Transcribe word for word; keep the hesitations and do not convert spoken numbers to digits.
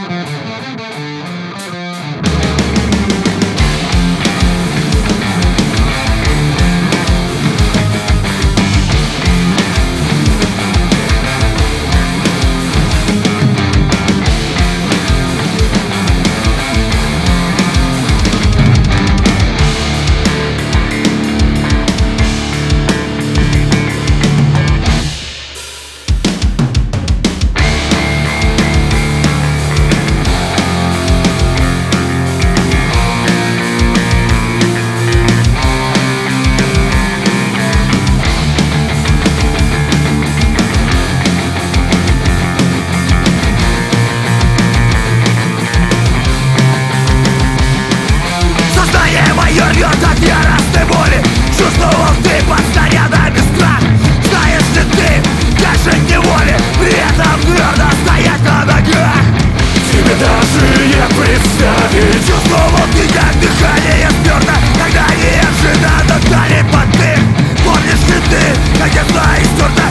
Рвет от яростной боли. Чувствовал ты постоянный страх. Знаешь ли ты, как жить неволе, при этом твердо стоять на ногах? Тебе даже не представить. Чувствовал ты, как дыхание сперто, когда неожиданно дали под дых. Помнишь ли ты, как я знаю стерто